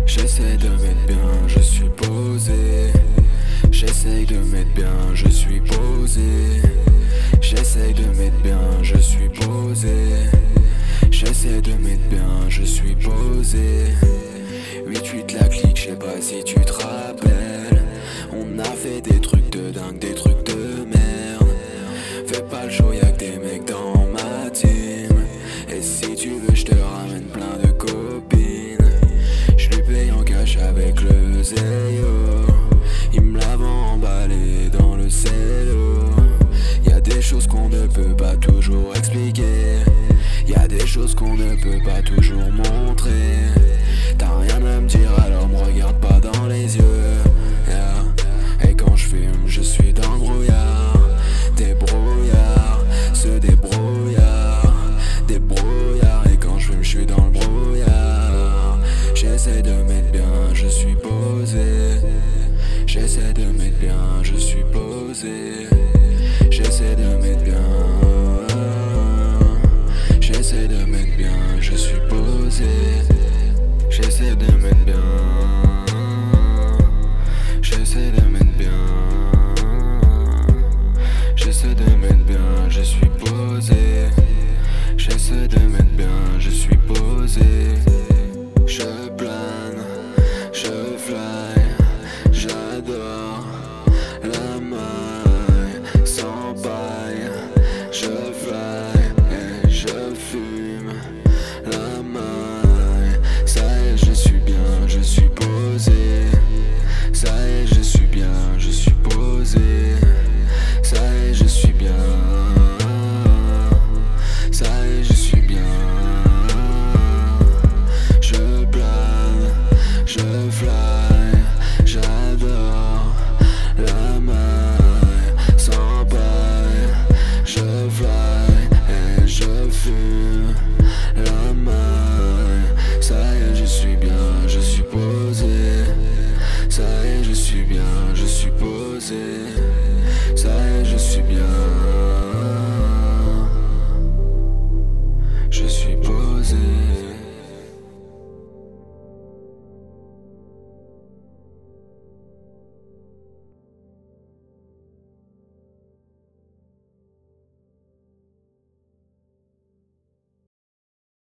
J'essaie de mettre bien, je suis posé. J'essaie de mettre bien, je suis posé. J'essaie de mettre bien, je suis posé. J'essaie de mettre bien, je suis posé. 8-8 la clique, je sais pas si tu te rappelles. On a fait des trucs de dingue, des trucs de merde. Fais pas le show, y'a que des mecs dans ma team. Et si tu veux, je te ramène plein de copines. Je lui paye en cash avec le Zeyo. Il me l'a emballé dans le cello. Y'a des choses qu'on ne peut pas toujours expliquer. Y'a des choses qu'on ne peut pas toujours montrer. T'as rien à me dire alors me regarde pas dans les yeux, yeah. Et quand je filme je suis dans le brouillard. Des brouillards, se débrouillards. Des brouillards. Et quand je filme je suis dans le brouillard. J'essaie de mettre bien, je suis posé. J'essaie de mettre bien, je suis posé.